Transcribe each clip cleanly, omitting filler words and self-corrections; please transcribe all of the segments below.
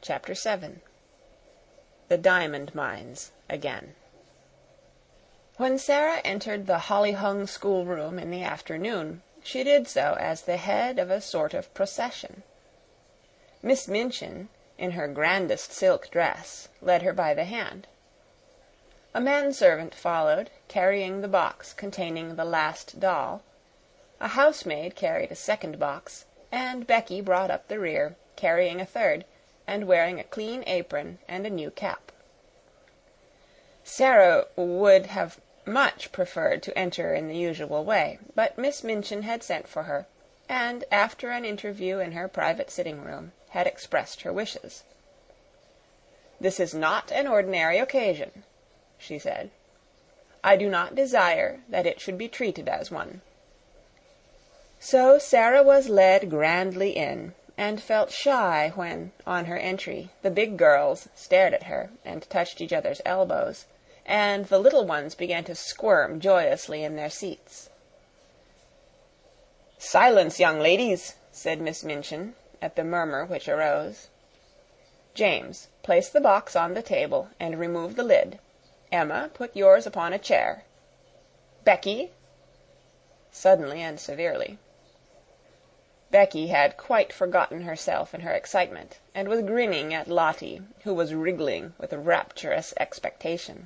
Chapter 7 The Diamond Mines Again. When Sara entered the holly-hung schoolroom in the afternoon, she did so as the head of a sort of procession. Miss Minchin, in her grandest silk dress, led her by the hand. A manservant followed, carrying the box containing the last doll. A housemaid carried a second box, and Becky brought up the rear, carrying a third, and wearing a clean apron and a new cap. Sara would have much preferred to enter in the usual way, but Miss Minchin had sent for her, and, after an interview in her private sitting-room, had expressed her wishes. "This is not an ordinary occasion," she said. "I do not desire that it should be treated as one." So Sara was led grandly in, and felt shy when, on her entry, the big girls stared at her and touched each other's elbows, and the little ones began to squirm joyously in their seats. "Silence, young ladies," said Miss Minchin, at the murmur which arose. "James, place the box on the table and remove the lid. Emma, put yours upon a chair. Becky!" suddenly and severely. Becky had quite forgotten herself in her excitement, and was grinning at Lottie, who was wriggling with rapturous expectation.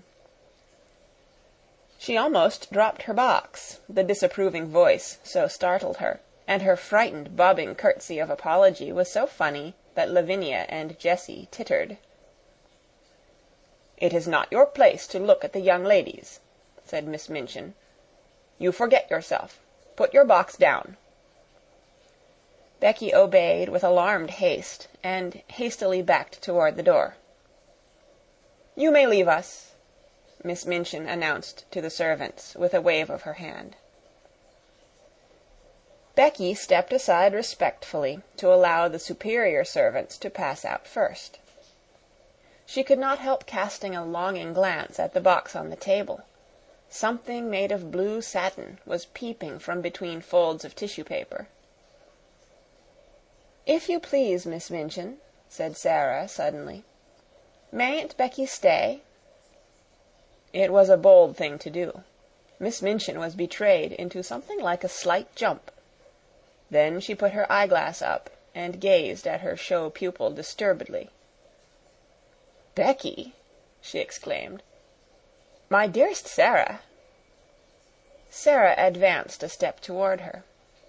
She almost dropped her box, the disapproving voice so startled her, and her frightened bobbing curtsy of apology was so funny that Lavinia and Jessie tittered. "It is not your place to look at the young ladies," said Miss Minchin. "You forget yourself. Put your box down." Becky obeyed with alarmed haste, and hastily backed toward the door. "You may leave us," Miss Minchin announced to the servants, with a wave of her hand. Becky stepped aside respectfully to allow the superior servants to pass out first. She could not help casting a longing glance at the box on the table. Something made of blue satin was peeping from between folds of tissue paper. "If you please, Miss Minchin," said Sara suddenly, "mayn't Becky stay?" It was a bold thing to do. Miss Minchin was betrayed into something like a slight jump. Then she put her eyeglass up and gazed at her show pupil disturbedly. "Becky!" she exclaimed. "My dearest Sara!" Sara advanced a step toward her.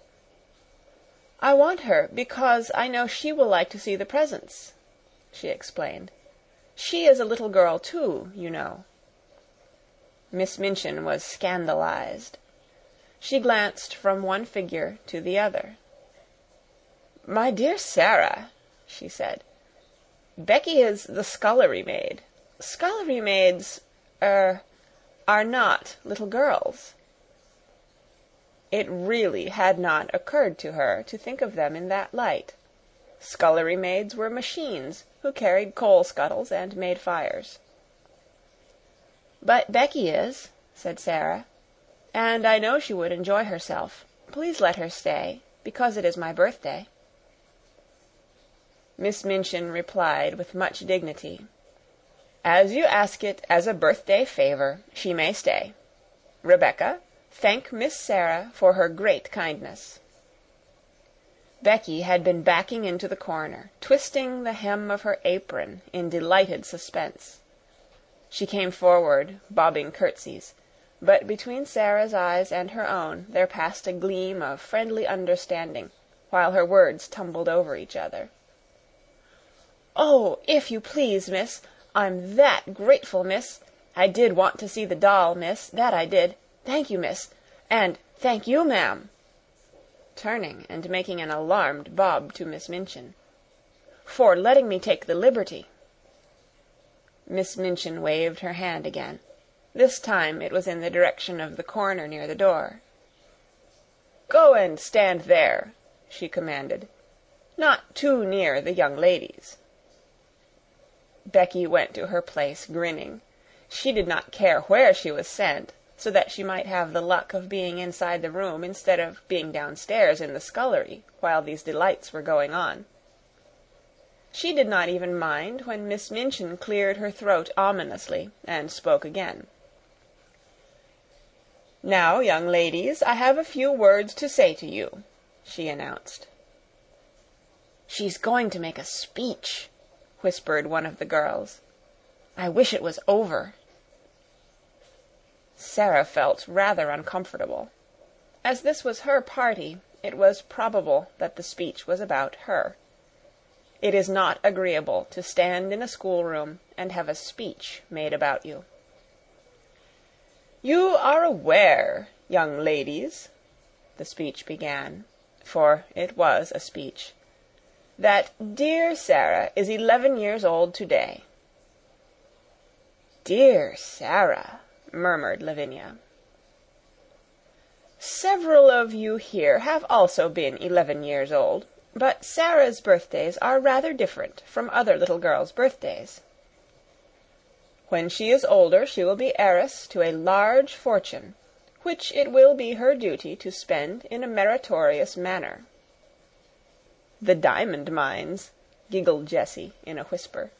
"I want her because I know she will like to see the presents," she explained. "She is a little girl, too, you know." Miss Minchin was scandalized. She glanced from one figure to the other. "My dear Sara," she said, "Becky is the scullery maid. Scullery maids, are not little girls." It really had not occurred to her to think of them in that light. Scullery maids were machines who carried coal scuttles and made fires. "But Becky is," said Sara, "and I know she would enjoy herself. Please let her stay, because it is my birthday." Miss Minchin replied with much dignity, "As you ask it as a birthday favor, she may stay. Rebecca, thank Miss Sara for her great kindness." Becky had been backing into the corner, twisting the hem of her apron in delighted suspense. She came forward, bobbing curtsies, but between Sara's eyes and her own there passed a gleam of friendly understanding, while her words tumbled over each other. "Oh, if you please, miss, I'm that grateful, miss. I did want to see the doll, miss, that I did. Thank you, miss. And thank you, ma'am," turning and making an alarmed bob to Miss Minchin, "for letting me take the liberty." Miss Minchin waved her hand again. This time it was in the direction of the corner near the door. "Go and stand there," she commanded. "Not too near the young ladies." Becky went to her place, grinning. She did not care where she was sent, so that she might have the luck of being inside the room instead of being downstairs in the scullery while these delights were going on. She did not even mind when Miss Minchin cleared her throat ominously and spoke again. "Now, young ladies, I have a few words to say to you," she announced. "She's going to make a speech," whispered one of the girls. "I wish it was over." Sara felt rather uncomfortable. As this was her party, it was probable that the speech was about her. It is not agreeable to stand in a schoolroom and have a speech made about you. "You are aware, young ladies," the speech began, for it was a speech, "that dear Sara is 11 years old today." "Dear Sara," murmured Lavinia. "Several of you here have also been 11 years old, but Sara's birthdays are rather different from other little girls' birthdays. When she is older she will be heiress to a large fortune, which it will be her duty to spend in a meritorious manner." "The diamond mines," giggled Jessie in a whisper.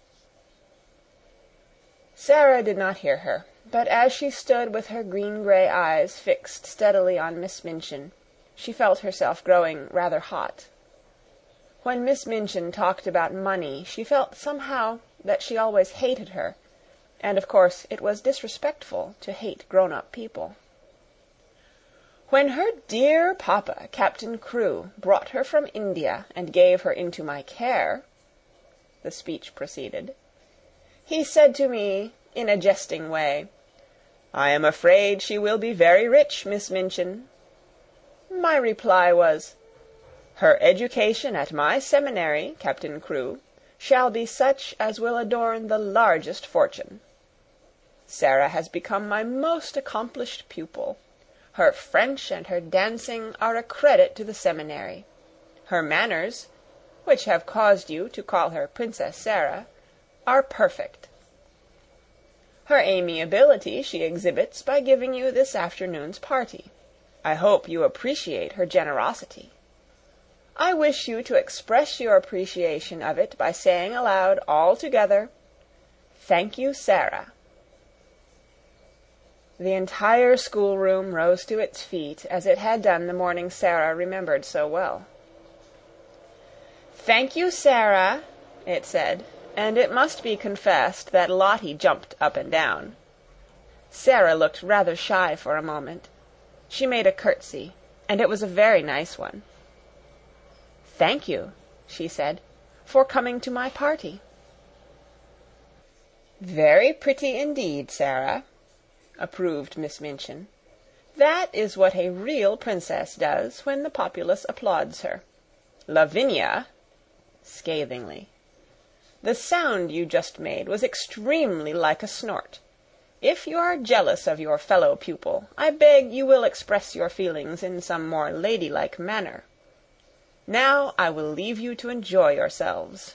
Sara did not hear her, but as she stood with her green-gray eyes fixed steadily on Miss Minchin, she felt herself growing rather hot. When Miss Minchin talked about money, she felt somehow that she always hated her, and of course it was disrespectful to hate grown-up people. "When her dear papa, Captain Crewe, brought her from India and gave her into my care," the speech proceeded, "he said to me, in a jesting way, 'I am afraid she will be very rich, Miss Minchin.' My reply was, 'Her education at my seminary, Captain Crewe, shall be such as will adorn the largest fortune. Sara has become my most accomplished pupil. Her French and her dancing are a credit to the seminary. Her manners, which have caused you to call her Princess Sara, are perfect. Her amiability she exhibits by giving you this afternoon's party. I hope you appreciate her generosity. I wish you to express your appreciation of it by saying aloud all together, 'Thank you, Sara.'" The entire schoolroom rose to its feet as it had done the morning Sara remembered so well. "Thank you, Sara," it said, and it must be confessed that Lottie jumped up and down. Sara looked rather shy for a moment. She made a curtsy, and it was a very nice one. "Thank you," she said, "for coming to my party." "Very pretty indeed, Sara," approved Miss Minchin. "That is what a real princess does when the populace applauds her. Lavinia," scathingly, "the sound you just made was extremely like a snort. If you are jealous of your fellow pupil, I beg you will express your feelings in some more ladylike manner. Now I will leave you to enjoy yourselves."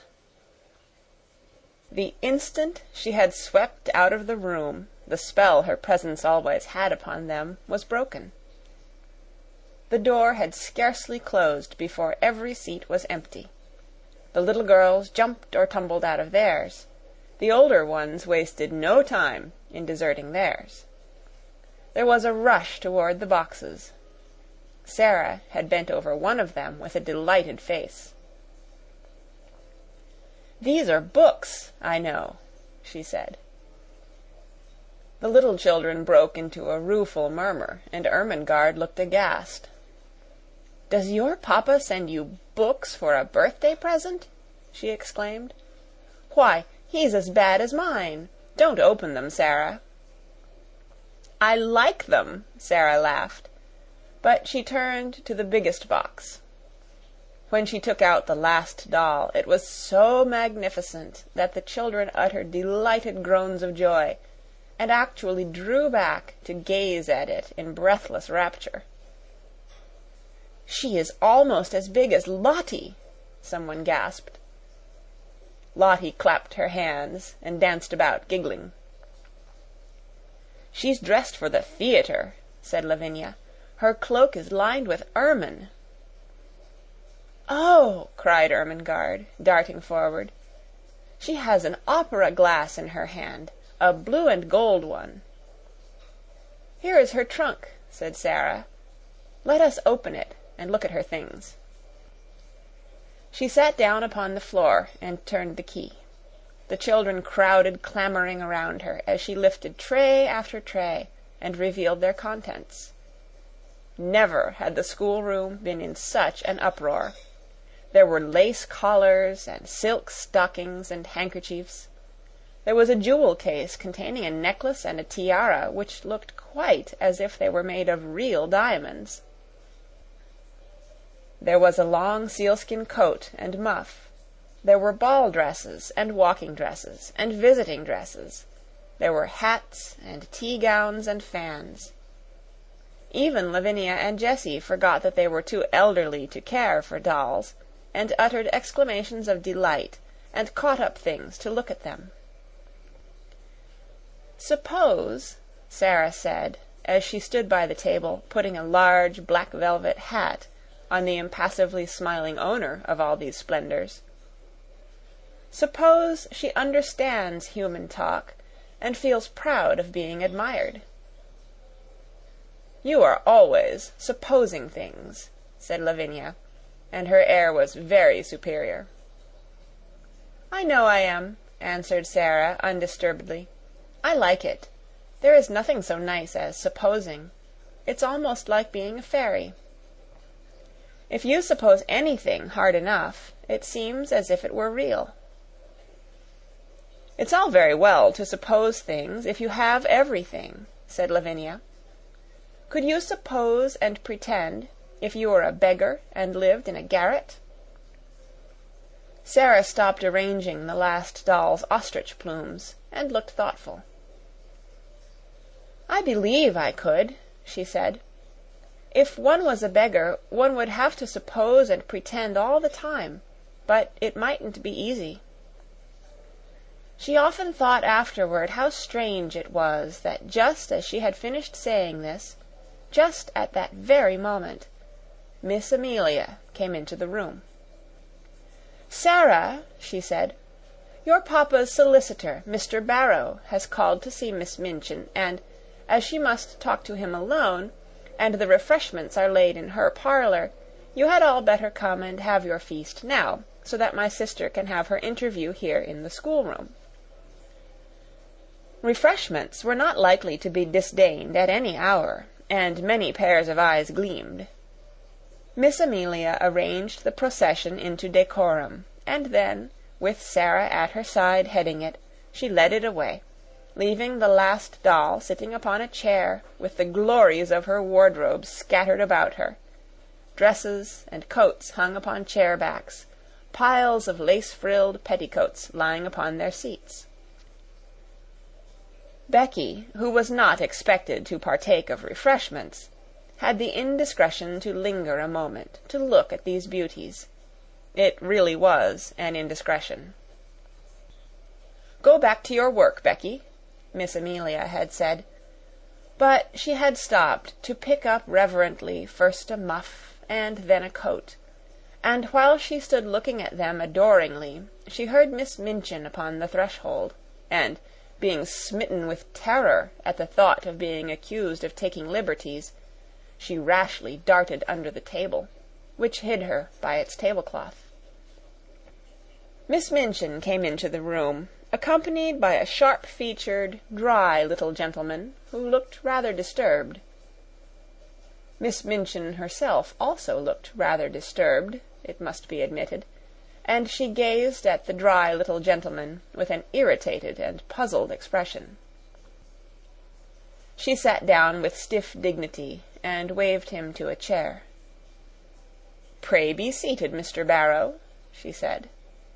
The instant she had swept out of the room, the spell her presence always had upon them was broken. The door had scarcely closed before every seat was empty. The little girls jumped or tumbled out of theirs. The older ones wasted no time in deserting theirs. There was a rush toward the boxes. Sara had bent over one of them with a delighted face. "These are books, I know," she said. The little children broke into a rueful murmur, and Ermengarde looked aghast. "Does your papa send you books for a birthday present?" she exclaimed. "Why, he's as bad as mine. Don't open them, Sara." "I like them," Sara laughed, but she turned to the biggest box. When she took out the last doll, it was so magnificent that the children uttered delighted groans of joy, and actually drew back to gaze at it in breathless rapture. "She is almost as big as Lottie," someone gasped. Lottie clapped her hands and danced about, giggling. "She's dressed for the theater," said Lavinia. "Her cloak is lined with ermine." "Oh!" cried Ermengarde, darting forward. She has an opera glass in her hand, a blue and gold one." "Here is her trunk," said Sara. "Let us open it and look at her things." She sat down upon the floor and turned the key. The children crowded clamoring around her as she lifted tray after tray and revealed their contents. Never had the schoolroom been in such an uproar. There were lace collars and silk stockings and handkerchiefs. There was a jewel case containing a necklace and a tiara which looked quite as if they were made of real diamonds. There was a long sealskin coat and muff. There were ball dresses and walking dresses and visiting dresses. There were hats and tea gowns and fans. Even Lavinia and Jessie forgot that they were too elderly to care for dolls, and uttered exclamations of delight and caught up things to look at them. "Suppose," Sara said, as she stood by the table, putting a large black velvet hat on the impassively smiling owner of all these splendors, "suppose she understands human talk and feels proud of being admired." "You are always supposing things," said Lavinia, and her air was very superior. "I know I am," answered Sara undisturbedly. "I like it. There is nothing so nice as supposing. It's almost like being a fairy. If you suppose anything hard enough, it seems as if it were real." "It's all very well to suppose things if you have everything," said Lavinia. "Could you suppose and pretend if you were a beggar and lived in a garret?" Sara stopped arranging the last doll's ostrich plumes and looked thoughtful. "I believe I could," she said. "If one was a beggar, one would have to suppose and pretend all the time, but it mightn't be easy." She often thought afterward how strange it was that just as she had finished saying this, just at that very moment, Miss Amelia came into the room. "Sara," she said, "your papa's solicitor, Mr. Barrow, has called to see Miss Minchin, and, as she must talk to him alone, and the refreshments are laid in her parlor, you had all better come and have your feast now, so that my sister can have her interview here in the schoolroom." Refreshments were not likely to be disdained at any hour, and many pairs of eyes gleamed. Miss Amelia arranged the procession into decorum, and then, with Sara at her side heading it, she led it away, leaving the last doll sitting upon a chair with the glories of her wardrobe scattered about her, dresses and coats hung upon chair backs, piles of lace-frilled petticoats lying upon their seats. Becky, who was not expected to partake of refreshments, had the indiscretion to linger a moment to look at these beauties. It really was an indiscretion. "Go back to your work, Becky," Miss Amelia had said, but she had stopped to pick up reverently first a muff and then a coat, and while she stood looking at them adoringly, she heard Miss Minchin upon the threshold, and, being smitten with terror at the thought of being accused of taking liberties, she rashly darted under the table, which hid her by its tablecloth. Miss Minchin came into the room, accompanied by a sharp-featured, dry little gentleman who looked rather disturbed. Miss Minchin herself also looked rather disturbed, it must be admitted, and she gazed at the dry little gentleman with an irritated and puzzled expression. She sat down with stiff dignity and waved him to a chair. "Pray be seated, Mr. Barrow," she said.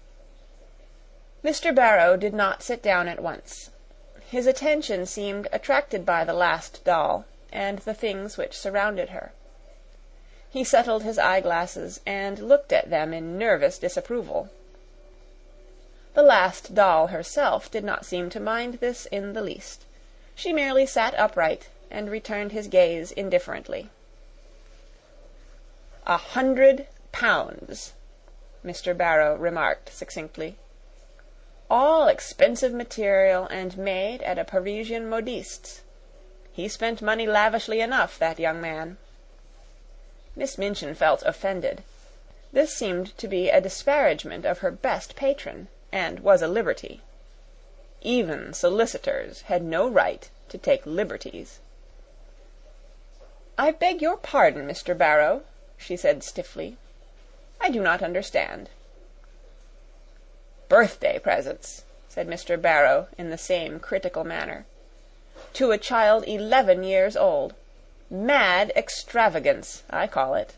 Mr. Barrow did not sit down at once. His attention seemed attracted by the last doll and the things which surrounded her. He settled his eyeglasses and looked at them in nervous disapproval. The last doll herself did not seem to mind this in the least. She merely sat upright and returned his gaze indifferently. £100, Mr. Barrow remarked succinctly. all expensive material and made at a Parisian modiste's. He spent money lavishly enough, that young man." Miss Minchin felt offended. This seemed to be a disparagement of her best patron, and was a liberty. Even solicitors had no right to take liberties. "I beg your pardon, Mr. Barrow," she said stiffly. "I do not understand." "Birthday presents," said Mr. Barrow in the same critical manner. "To a child 11 years old. Mad extravagance, I call it."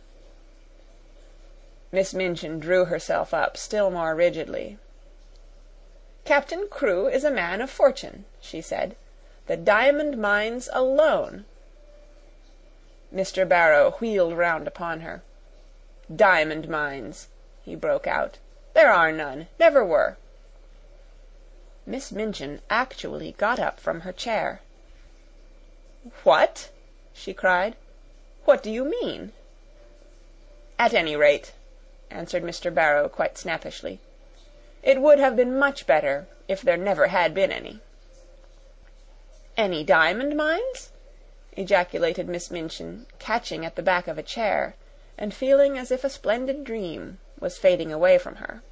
Miss Minchin drew herself up still more rigidly. "Captain Crewe is a man of fortune," she said. "The diamond mines alone—" Mr. Barrow wheeled round upon her. "Diamond mines!" he broke out. "There are none. Never were." Miss Minchin actually got up from her chair. "What?" she cried. "What do you mean?" "At any rate," answered Mr. Barrow quite snappishly, "it would have been much better if there never had been any." "Any diamond mines?" ejaculated Miss Minchin, catching at the back of a chair, and feeling as if a splendid dream was fading away from her.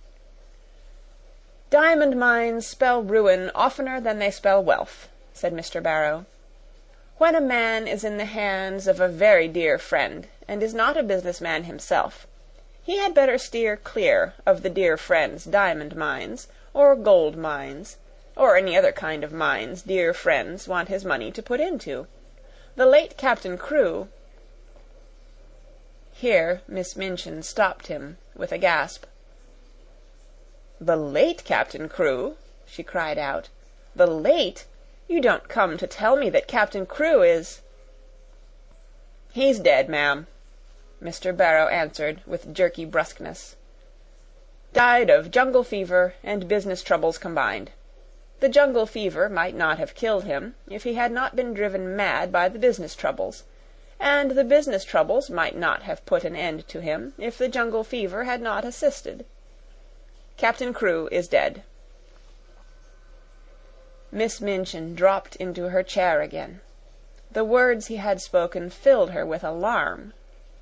"Diamond mines spell ruin oftener than they spell wealth," said Mr. Barrow. "When a man is in the hands of a very dear friend, and is not a businessman himself, he had better steer clear of the dear friend's diamond mines, or gold mines, or any other kind of mines dear friends want his money to put into. The late Captain Crewe—" Here Miss Minchin stopped him with a gasp. "The late Captain Crewe?" she cried out. "The late? You don't come to tell me that Captain Crewe is—" "He's dead, ma'am," Mr. Barrow answered with jerky brusqueness. "Died of jungle fever and business troubles combined. The jungle fever might not have killed him if he had not been driven mad by the business troubles, and the business troubles might not have put an end to him if the jungle fever had not assisted. Captain Crewe is dead." Miss Minchin dropped into her chair again. The words he had spoken filled her with alarm.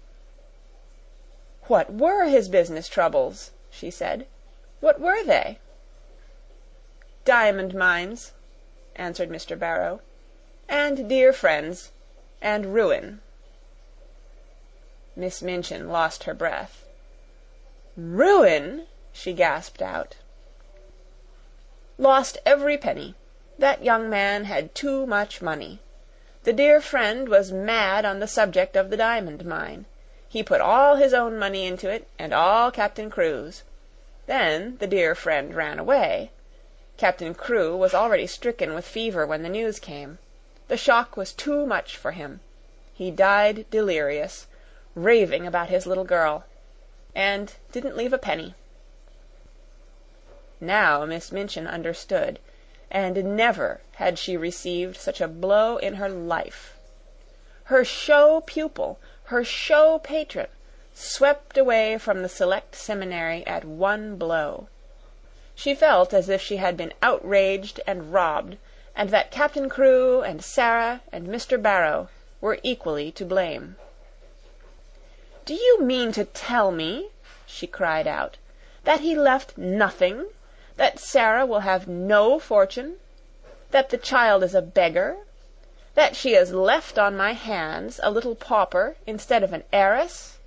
"What were his business troubles?" she said. "What were they?" "Diamond mines," answered Mr. Barrow, "and dear friends, and ruin." Miss Minchin lost her breath. "Ruin!" she gasped out. "Lost every penny. That young man had too much money. The dear friend was mad on the subject of the diamond mine. He put all his own money into it, and all Captain Crewe's. Then the dear friend ran away. Captain Crewe was already stricken with fever when the news came. The shock was too much for him. He died delirious, raving about his little girl, and didn't leave a penny." Now Miss Minchin understood, and never had she received such a blow in her life. Her show pupil, her show patron, swept away from the Select Seminary at one blow. She felt as if she had been outraged and robbed, and that Captain Crewe and Sara and Mr. Barrow were equally to blame. "Do you mean to tell me," she cried out, "that he left nothing? That Sara will have no fortune? That the child is a beggar? That she is left on my hands a little pauper instead of an heiress?"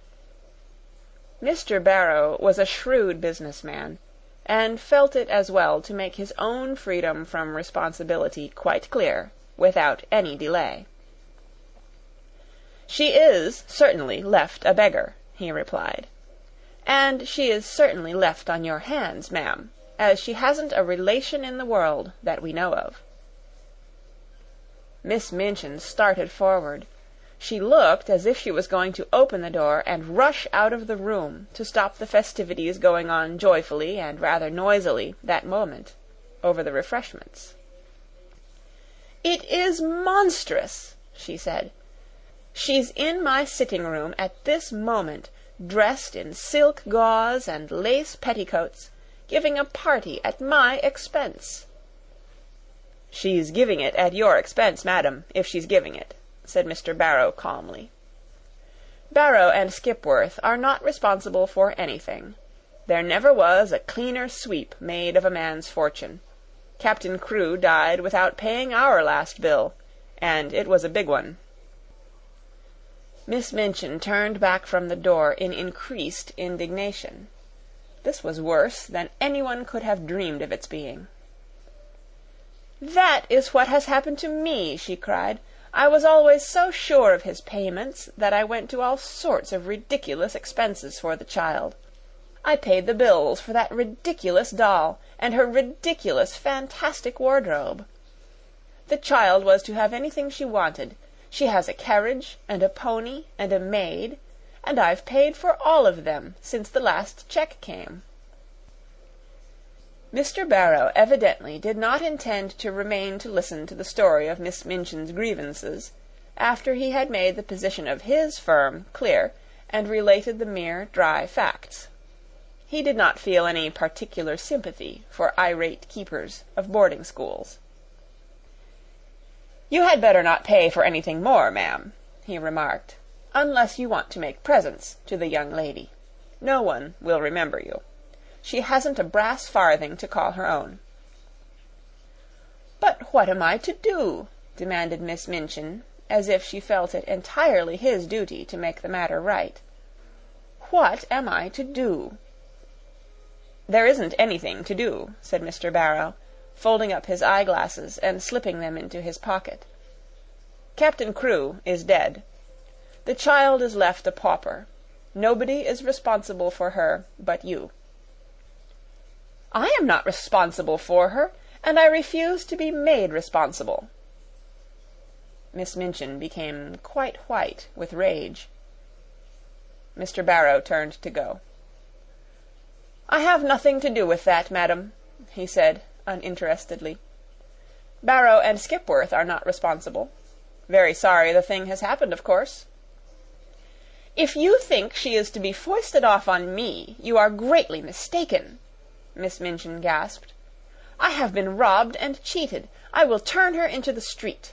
Mr. Barrow was a shrewd businessman, and felt it as well to make his own freedom from responsibility quite clear, without any delay. "She is certainly left a beggar," he replied. "And she is certainly left on your hands, ma'am, as she hasn't a relation in the world that we know of." Miss Minchin started forward. She looked as if she was going to open the door and rush out of the room to stop the festivities going on joyfully and rather noisily that moment over the refreshments. "It is monstrous," she said. "She's in my sitting-room at this moment, dressed in silk gauze and lace petticoats, giving a party at my expense." "She's giving it at your expense, madam, if she's giving it," said Mr. Barrow calmly. "Barrow and Skipworth are not responsible for anything. There never was a cleaner sweep made of a man's fortune. Captain Crewe died without paying our last bill, and it was a big one." Miss Minchin turned back from the door in increased indignation. This was worse than anyone could have dreamed of its being. "That is what has happened to me," she cried. "I was always so sure of his payments that I went to all sorts of ridiculous expenses for the child. I paid the bills for that ridiculous doll and her ridiculous fantastic wardrobe. The child was to have anything she wanted. She has a carriage and a pony and a maid, and I've paid for all of them since the last cheque came." Mr. Barrow evidently did not intend to remain to listen to the story of Miss Minchin's grievances after he had made the position of his firm clear and related the mere dry facts. He did not feel any particular sympathy for irate keepers of boarding schools. "You had better not pay for anything more, ma'am," he remarked, "unless you want to make presents to the young lady. No one will remember you. She hasn't a brass farthing to call her own." "But what am I to do?" demanded Miss Minchin, as if she felt it entirely his duty to make the matter right. "What am I to do?" "There isn't anything to do," said Mr. Barrow, folding up his eyeglasses and slipping them into his pocket. "Captain Crewe is dead. The child is left a pauper. Nobody is responsible for her but you." "I am not responsible for her, and I refuse to be made responsible." Miss Minchin became quite white with rage. Mr. Barrow turned to go. "I have nothing to do with that, madam," he said uninterestedly. "Barrow and Skipworth are not responsible. Very sorry the thing has happened, of course." "If you think she is to be foisted off on me, you are greatly mistaken," Miss Minchin gasped. "I have been robbed and cheated. I will turn her into the street."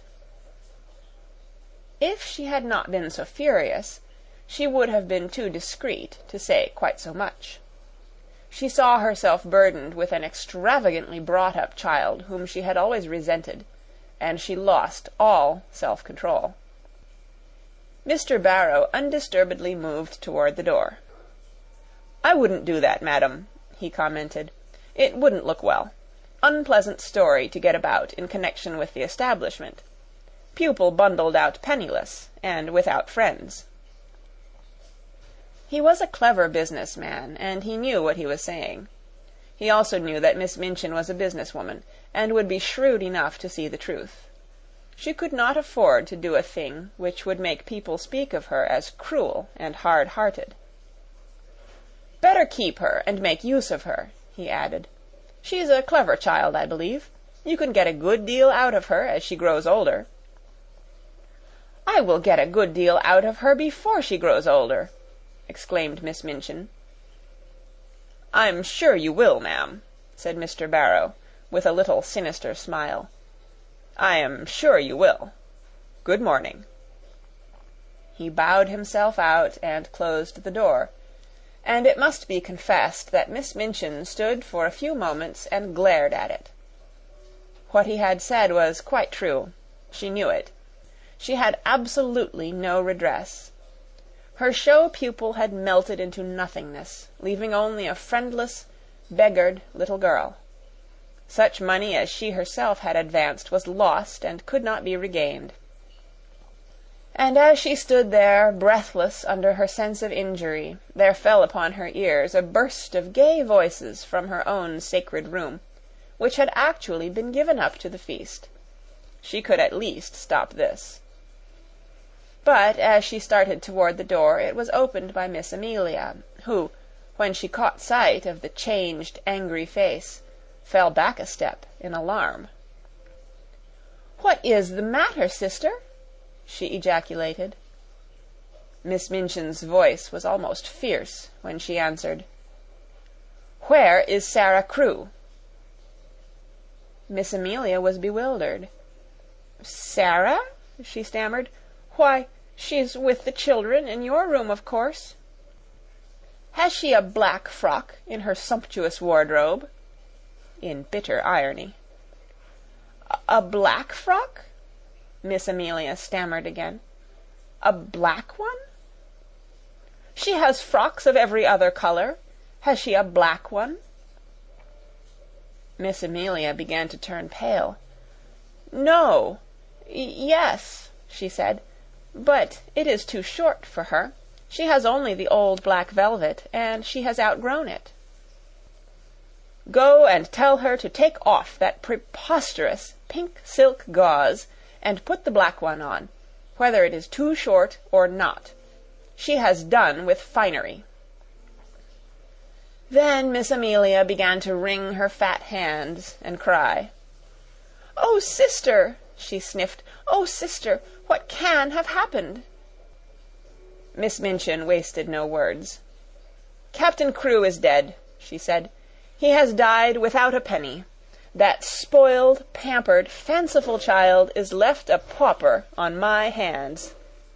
If she had not been so furious, she would have been too discreet to say quite so much. She saw herself burdened with an extravagantly brought-up child whom she had always resented, and she lost all self-control. Mr. Barrow undisturbedly moved toward the door. "I wouldn't do that, madam," he commented. "It wouldn't look well. Unpleasant story to get about in connection with the establishment. Pupil bundled out penniless and without friends." He was a clever businessman, and he knew what he was saying. He also knew that Miss Minchin was a businesswoman, and would be shrewd enough to see the truth. She could not afford to do a thing which would make people speak of her as cruel and hard-hearted. "Better keep her and make use of her," he added. "She's a clever child, I believe. You can get a good deal out of her as she grows older." "I will get a good deal out of her before she grows older," exclaimed Miss Minchin. "I'm sure you will, ma'am," said Mr. Barrow, with a little sinister smile. "I am sure you will. Good morning." He bowed himself out and closed the door, and it must be confessed that Miss Minchin stood for a few moments and glared at it. What he had said was quite true. She knew it. She had absolutely no redress. Her show pupil had melted into nothingness, leaving only a friendless, beggared little girl. Such money as she herself had advanced was lost and could not be regained. And as she stood there, breathless under her sense of injury, there fell upon her ears a burst of gay voices from her own sacred room, which had actually been given up to the feast. She could at least stop this. But as she started toward the door, it was opened by Miss Amelia, who, when she caught sight of the changed, angry face, fell back a step in alarm. "What is the matter, sister?" she ejaculated. Miss Minchin's voice was almost fierce when she answered, Where is Sara Crewe?" Miss Amelia was bewildered. "Sara?" she stammered. "Why, she's with the children in your room, of course." "Has she a black frock in her sumptuous wardrobe?" in bitter irony. "A black frock?" Miss Amelia stammered again. "A black one?" "She has frocks of every other color. Has she a black one?" Miss Amelia began to turn pale. "No, yes," she said, "but it is too short for her. She has only the old black velvet, and she has outgrown it." "Go and tell her to take off that preposterous pink silk gauze and put the black one on, whether it is too short or not. She has done with finery." Then Miss Amelia began to wring her fat hands and cry. "Oh, sister!" she sniffed. "Oh, sister! What can have happened?" Miss Minchin wasted no words. "Captain Crewe is dead," she said. "He has died without a penny. That spoiled, pampered, fanciful child is left a pauper on my hands."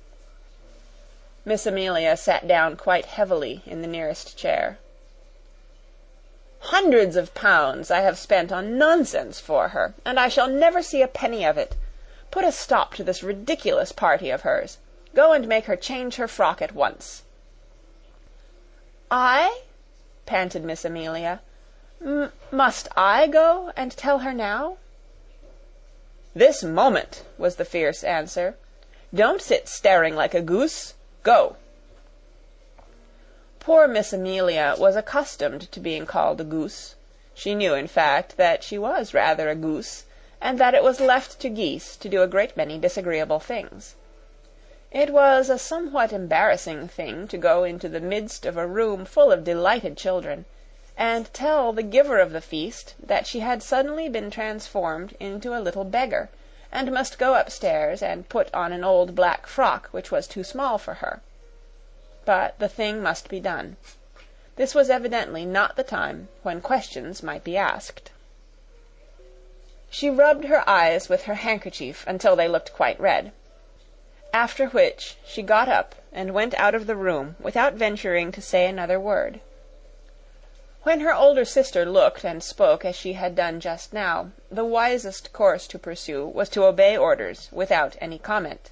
Miss Amelia sat down quite heavily in the nearest chair. "Hundreds of pounds I have spent on nonsense for her, and I shall never see a penny of it. Put a stop to this ridiculous party of hers. Go and make her change her frock at once." "I?" panted Miss Amelia. "Must I go and tell her now?" "This moment," was the fierce answer. "Don't sit staring like a goose. Go!" Poor Miss Amelia was accustomed to being called a goose. She knew, in fact, that she was rather a goose, and that it was left to geese to do a great many disagreeable things. It was a somewhat embarrassing thing to go into the midst of a room full of delighted children, and tell the giver of the feast that she had suddenly been transformed into a little beggar, and must go upstairs and put on an old black frock which was too small for her. But the thing must be done. This was evidently not the time when questions might be asked. She rubbed her eyes with her handkerchief until they looked quite red. After which she got up and went out of the room without venturing to say another word. When her older sister looked and spoke as she had done just now, the wisest course to pursue was to obey orders without any comment.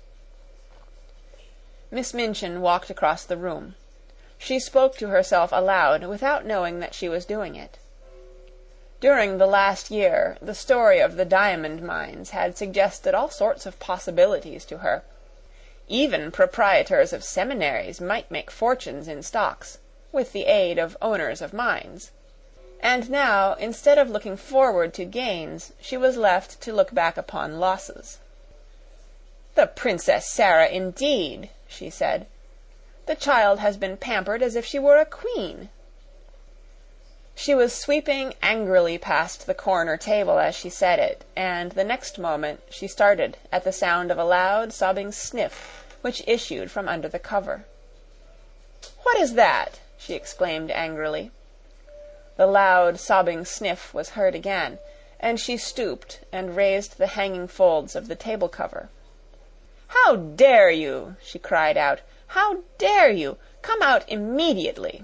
Miss Minchin walked across the room. She spoke to herself aloud without knowing that she was doing it. During the last year, the story of the diamond mines had suggested all sorts of possibilities to her. Even proprietors of seminaries might make fortunes in stocks, with the aid of owners of mines. And now, instead of looking forward to gains, she was left to look back upon losses. "The Princess Sara, indeed!" she said. "The child has been pampered as if she were a queen." She was sweeping angrily past the corner table as she said it, and the next moment she started at the sound of a loud, sobbing sniff which issued from under the cover. "What is that?" she exclaimed angrily. The loud, sobbing sniff was heard again, and she stooped and raised the hanging folds of the table cover. "How dare you?" she cried out. "How dare you? Come out immediately!"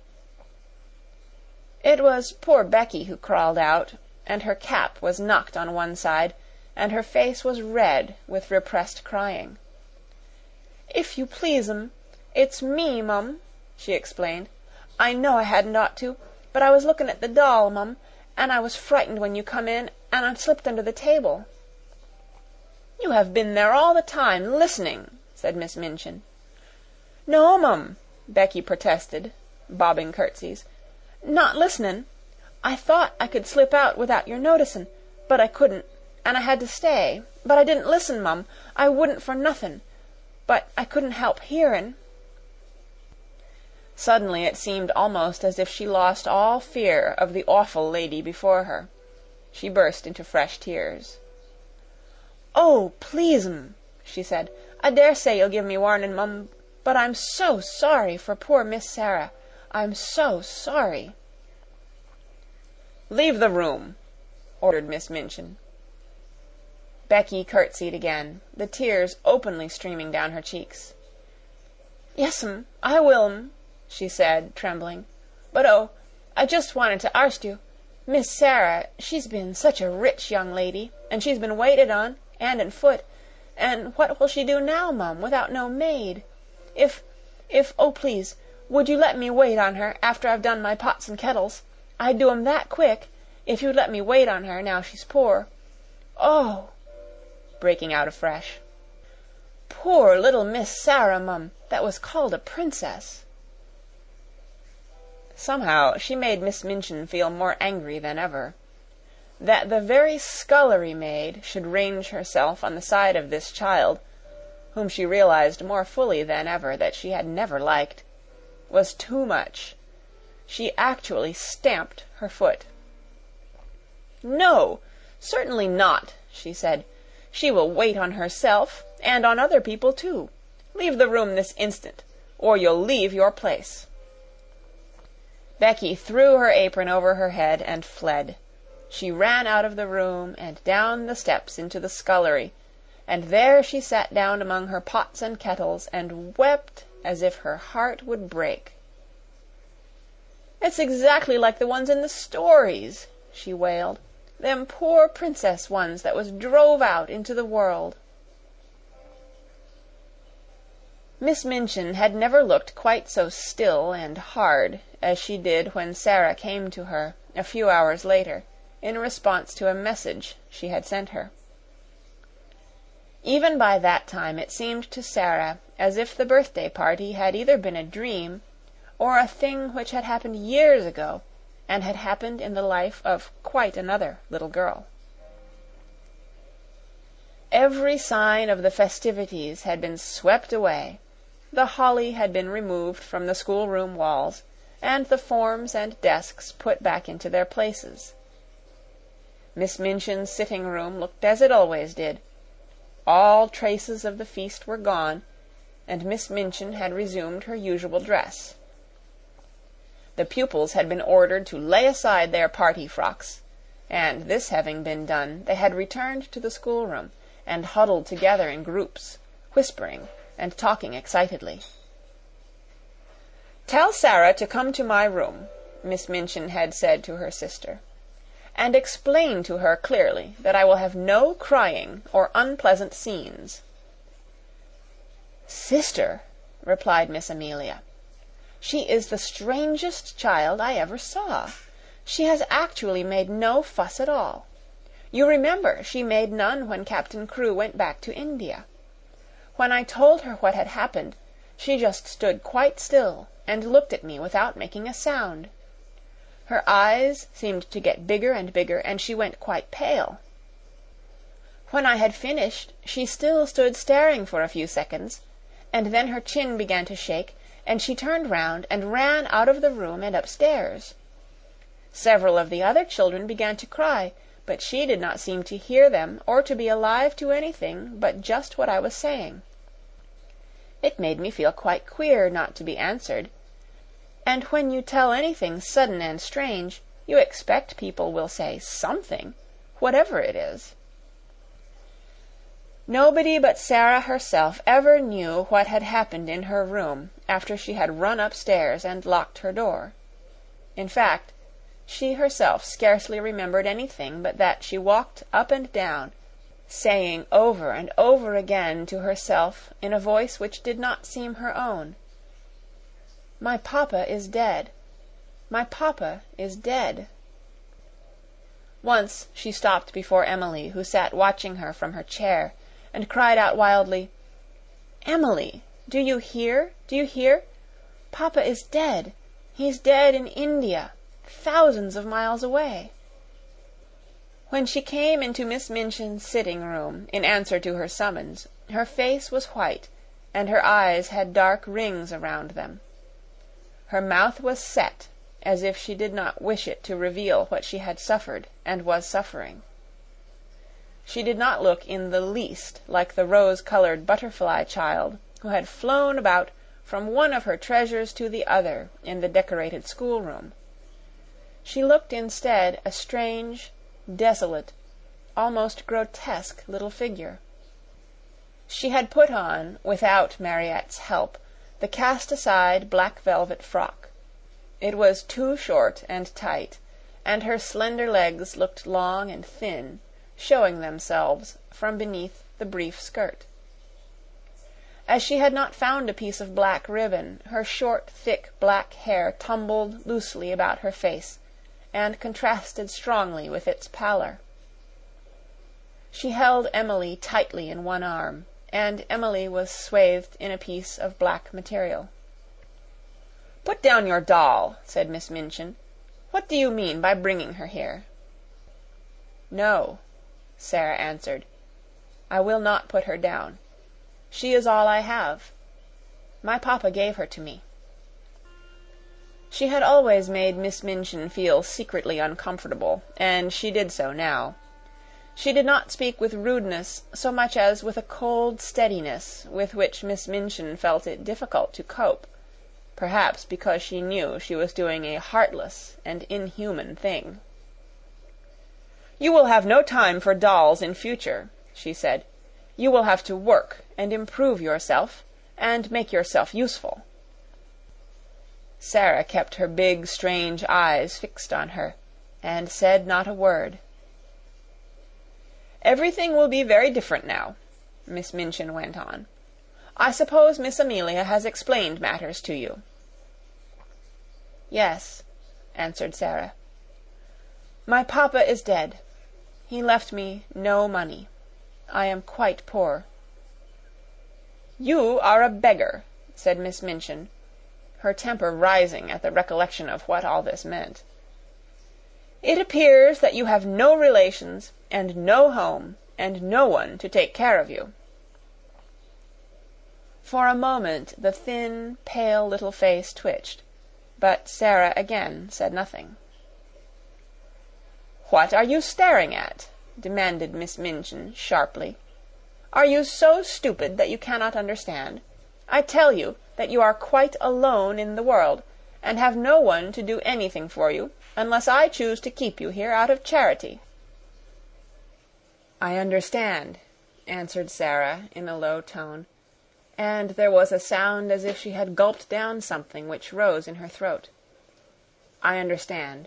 It was poor Becky who crawled out, and her cap was knocked on one side, and her face was red with repressed crying. "If you please, it's me, mum," she explained. "I know I hadn't ought to, but I was looking at the doll, mum, and I was frightened when you come in, and I slipped under the table." "You have been there all the time, listening," said Miss Minchin. "No, mum," Becky protested, bobbing curtsies. "Not listenin'. I thought I could slip out without your noticin', but I couldn't, and I had to stay. But I didn't listen, mum. I wouldn't for nothin'. But I couldn't help hearin'." Suddenly it seemed almost as if she lost all fear of the awful lady before her. She burst into fresh tears. "Oh, please, she said. "I dare say you'll give me warnin', mum, but I'm so sorry for poor Miss Sara. I'm so sorry." "Leave the room," ordered Miss Minchin. Becky curtsied again, the tears openly streaming down her cheeks. "Yes'm, I will'm," she said, trembling. "But oh, I just wanted to arst you. Miss Sara, she's been such a rich young lady, and she's been waited on, 'and and foot, and what will she do now, mum, without no maid? If, oh please, would you let me wait on her after I've done my pots and kettles? I'd do 'em that quick, if you'd let me wait on her now she's poor. Oh!" breaking out afresh. "Poor little Miss Sara, mum, that was called a princess." Somehow she made Miss Minchin feel more angry than ever. That the very scullery maid should range herself on the side of this child, whom she realized more fully than ever that she had never liked, was too much. She actually stamped her foot. "No, certainly not," she said. "She will wait on herself, and on other people, too. Leave the room this instant, or you'll leave your place." Becky threw her apron over her head and fled. She ran out of the room and down the steps into the scullery, and there she sat down among her pots and kettles and wept as if her heart would break. "It's exactly like the ones in the stories," she wailed. "Them poor princess ones that was drove out into the world." Miss Minchin had never looked quite so still and hard as she did when Sara came to her, a few hours later, in response to a message she had sent her. Even by that time it seemed to Sara as if the birthday party had either been a dream or a thing which had happened years ago and had happened in the life of quite another little girl. Every sign of the festivities had been swept away. The holly had been removed from the schoolroom walls, and the forms and desks put back into their places. Miss Minchin's sitting room looked as it always did. All traces of the feast were gone, and Miss Minchin had resumed her usual dress. The pupils had been ordered to lay aside their party frocks, and this having been done, they had returned to the schoolroom and huddled together in groups, whispering and talking excitedly. "Tell Sara to come to my room," Miss Minchin had said to her sister, "and explain to her clearly that I will have no crying or unpleasant scenes." "Sister," replied Miss Amelia, "she is the strangest child I ever saw. She has actually made no fuss at all. You remember she made none when Captain Crewe went back to India. When I told her what had happened, she just stood quite still and looked at me without making a sound. Her eyes seemed to get bigger and bigger, and she went quite pale. When I had finished, she still stood staring for a few seconds, and then her chin began to shake, and she turned round and ran out of the room and upstairs. Several of the other children began to cry, but she did not seem to hear them or to be alive to anything but just what I was saying. It made me feel quite queer not to be answered, and when you tell anything sudden and strange, you expect people will say something, whatever it is. Nobody but Sara herself ever knew what had happened in her room after she had run upstairs and locked her door. In fact, she herself scarcely remembered anything but that she walked up and down, saying over and over again to herself in a voice which did not seem her own, "My papa is dead. My papa is dead." Once she stopped before Emily, who sat watching her from her chair, and cried out wildly, "Emily, do you hear? Do you hear? Papa is dead. He's dead in India, thousands of miles away." When she came into Miss Minchin's sitting room in answer to her summons, her face was white, and her eyes had dark rings around them. Her mouth was set, as if she did not wish it to reveal what she had suffered and was suffering. She did not look in the least like the rose-colored butterfly child who had flown about from one of her treasures to the other in the decorated schoolroom. She looked instead a strange, desolate, almost grotesque little figure. She had put on, without Mariette's help, the cast-aside black velvet frock. It was too short and tight, and her slender legs looked long and thin, showing themselves from beneath the brief skirt. As she had not found a piece of black ribbon, her short, thick black hair tumbled loosely about her face, and contrasted strongly with its pallor. She held Emily tightly in one arm, and Emily was swathed in a piece of black material. "Put down your doll," said Miss Minchin. "What do you mean by bringing her here?" "No," Sara answered. "I will not put her down. She is all I have. My papa gave her to me." She had always made Miss Minchin feel secretly uncomfortable, and she did so now. She did not speak with rudeness so much as with a cold steadiness with which Miss Minchin felt it difficult to cope, perhaps because she knew she was doing a heartless and inhuman thing. "You will have no time for dolls in future," she said. "You will have to work and improve yourself and make yourself useful." Sara kept her big, strange eyes fixed on her, and said not a word. "Everything will be very different now," Miss Minchin went on. "I suppose Miss Amelia has explained matters to you." "Yes," answered Sara. "My papa is dead. He left me no money. I am quite poor." "You are a beggar," said Miss Minchin, her temper rising at the recollection of what all this meant. "It appears that you have no relations, and no home, and no one to take care of you." For a moment the thin, pale little face twitched, but Sara again said nothing. "What are you staring at?" demanded Miss Minchin sharply. "Are you so stupid that you cannot understand? I tell you that you are quite alone in the world, and have no one to do anything for you, unless I choose to keep you here out of charity." "I understand," answered Sara in a low tone, and there was a sound as if she had gulped down something which rose in her throat. "I understand."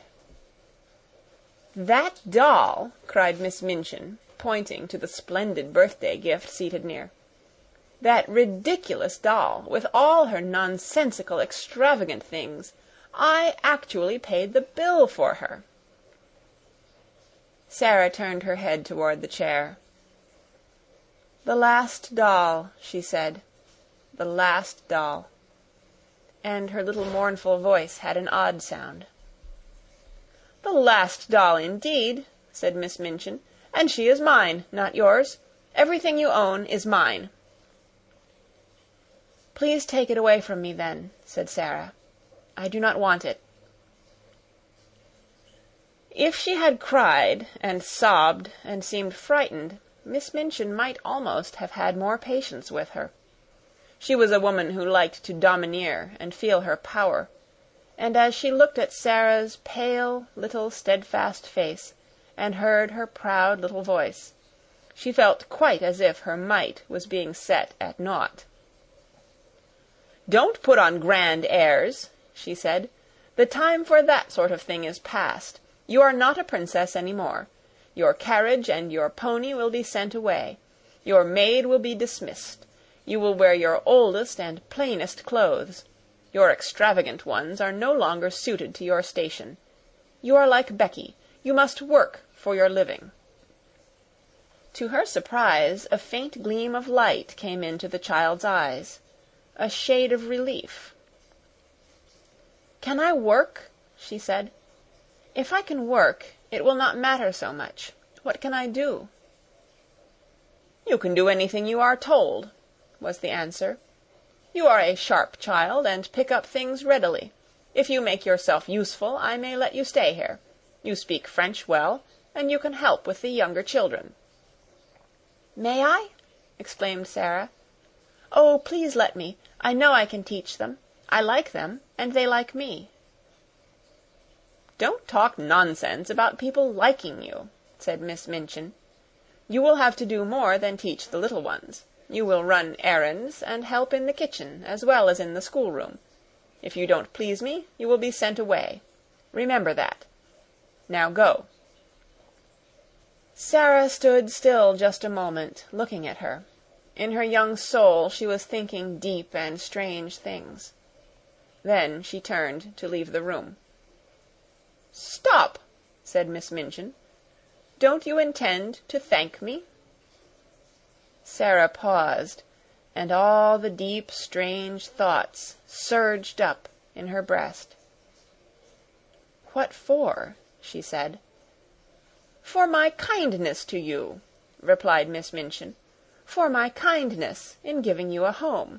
"That doll!" cried Miss Minchin, pointing to the splendid birthday gift seated near. "That ridiculous doll, with all her nonsensical, extravagant things. I actually paid the bill for her." Sara turned her head toward the chair. "The last doll," she said. "The last doll." And her little mournful voice had an odd sound. "The last doll, indeed," said Miss Minchin. "And she is mine, not yours. Everything you own is mine." "Please take it away from me, then," said Sara. "I do not want it." If she had cried and sobbed and seemed frightened, Miss Minchin might almost have had more patience with her. She was a woman who liked to domineer and feel her power, and as she looked at Sara's pale, little, steadfast face and heard her proud little voice, she felt quite as if her might was being set at naught. "Don't put on grand airs," she said. "The time for that sort of thing is past. You are not a princess any more. Your carriage and your pony will be sent away. Your maid will be dismissed. You will wear your oldest and plainest clothes. Your extravagant ones are no longer suited to your station. You are like Becky. You must work for your living." To her surprise, a faint gleam of light came into the child's eyes, a shade of relief. "Can I work?" she said. "If I can work, it will not matter so much. What can I do?" "You can do anything you are told," was the answer. "You are a sharp child and pick up things readily. If you make yourself useful, I may let you stay here. You speak French well, and you can help with the younger children." "May I?" exclaimed Sara. "Oh, please let me. I know I can teach them. I like them, and they like me." "Don't talk nonsense about people liking you," said Miss Minchin. "You will have to do more than teach the little ones. You will run errands and help in the kitchen as well as in the schoolroom. If you don't please me, you will be sent away. Remember that. Now go." Sara stood still just a moment, looking at her. In her young soul she was thinking deep and strange things. Then she turned to leave the room. "Stop!" said Miss Minchin. "Don't you intend to thank me?" Sara paused, and all the deep, strange thoughts surged up in her breast. "What for?" she said. "For my kindness to you," replied Miss Minchin. "For my kindness in giving you a home."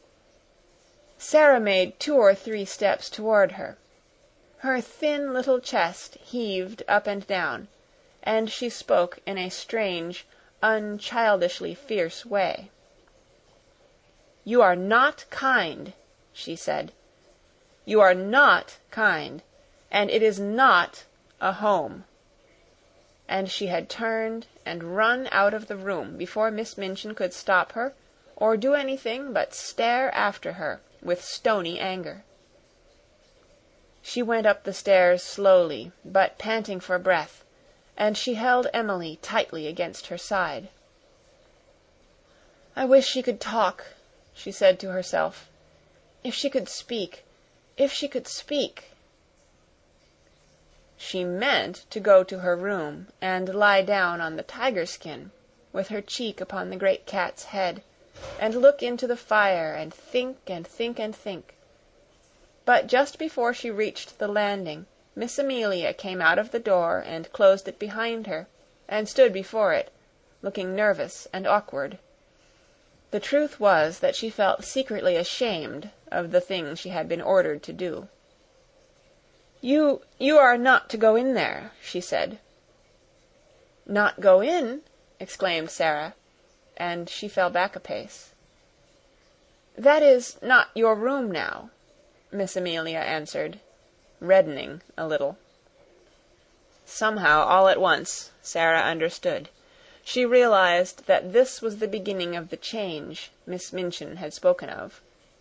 Sara made 2 or 3 steps toward her. Her thin little chest heaved up and down, and she spoke in a strange, unchildishly fierce way. "You are not kind," she said. "You are not kind, and it is not a home." And she had turned and run out of the room before Miss Minchin could stop her or do anything but stare after her with stony anger. She went up the stairs slowly, but panting for breath, and she held Emily tightly against her side. "I wish she could talk," she said to herself. "If she could speak! If she could speak!" She meant to go to her room and lie down on the tiger skin, with her cheek upon the great cat's head, and look into the fire and think and think and think. But just before she reached the landing, Miss Amelia came out of the door and closed it behind her, and stood before it, looking nervous and awkward. The truth was that she felt secretly ashamed of the thing she had been ordered to do. You are not to go in there," she said. "Not go in?" exclaimed Sara, and she fell back a pace. "That is not your room now," Miss Amelia answered, reddening a little. Somehow, all at once, Sara understood. She realized that this was the beginning of the change Miss Minchin had spoken of.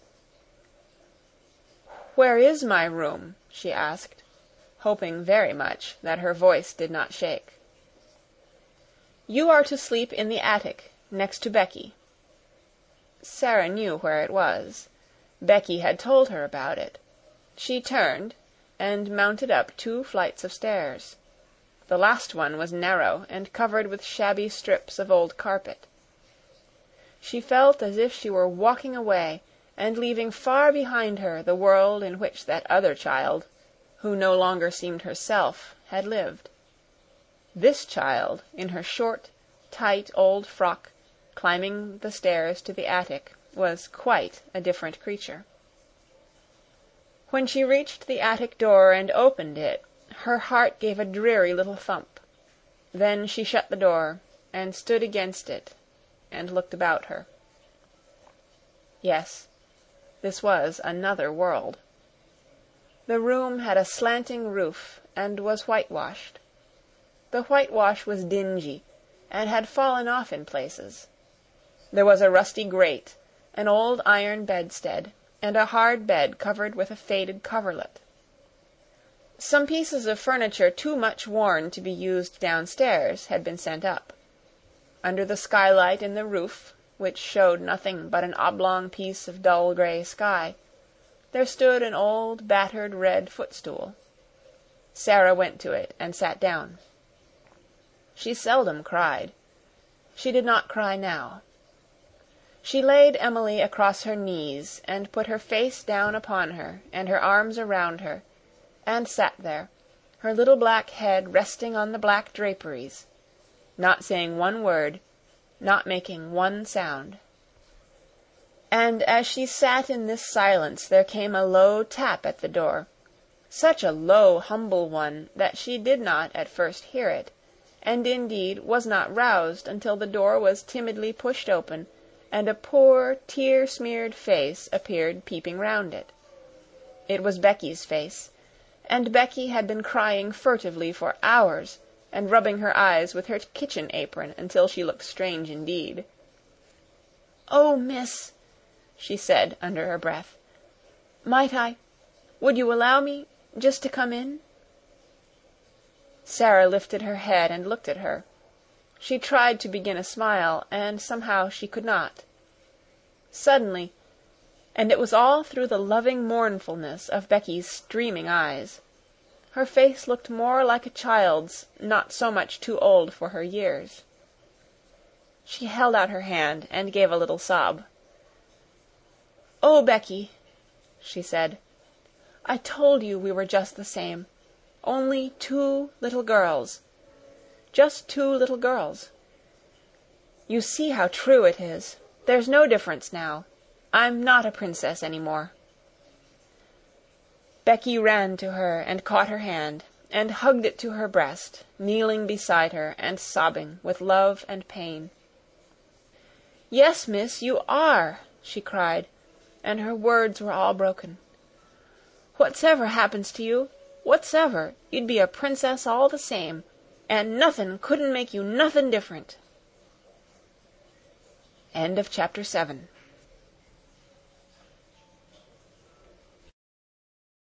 "Where is my room?" she asked, hoping very much that her voice did not shake. "You are to sleep in the attic, next to Becky." Sara knew where it was. Becky had told her about it. She turned and mounted up 2 flights of stairs. The last one was narrow and covered with shabby strips of old carpet. She felt as if she were walking away and leaving far behind her the world in which that other child, who no longer seemed herself, had lived. This child, in her short, tight old frock, climbing the stairs to the attic, was quite a different creature. When she reached the attic door and opened it, her heart gave a dreary little thump. Then she shut the door and stood against it and looked about her. Yes, this was another world. The room had a slanting roof and was whitewashed. The whitewash was dingy and had fallen off in places. There was a rusty grate, an old iron bedstead, and a hard bed covered with a faded coverlet. Some pieces of furniture too much worn to be used downstairs had been sent up. Under the skylight in the roof, which showed nothing but an oblong piece of dull gray sky, there stood an old battered red footstool. Sara went to it and sat down. She seldom cried. She did not cry now. She laid Emily across her knees and put her face down upon her and her arms around her, and sat there, her little black head resting on the black draperies, not saying one word, not making one sound. And as she sat in this silence there came a low tap at the door, such a low, humble one that she did not at first hear it, and indeed was not roused until the door was timidly pushed open and a poor, tear-smeared face appeared peeping round it. It was Becky's face, and Becky had been crying furtively for hours and rubbing her eyes with her kitchen apron until she looked strange indeed. "Oh, miss," she said under her breath, would you allow me just to come in?" Sara lifted her head and looked at her. She tried to begin a smile, and somehow she could not. Suddenly, and it was all through the loving mournfulness of Becky's streaming eyes, her face looked more like a child's not so much too old for her years. She held out her hand and gave a little sob. "Oh, Becky," she said, "I told you we were just the same. Only two little girls. Just two little girls. You see how true it is. There's no difference now. I'm not a princess any more." Becky ran to her and caught her hand, and hugged it to her breast, kneeling beside her and sobbing with love and pain. "Yes, miss, you are," she cried, and her words were all broken. "Whatsever happens to you, whatsever, you'd be a princess all the same, and nothin' couldn't make you nothin' different." End of chapter 7.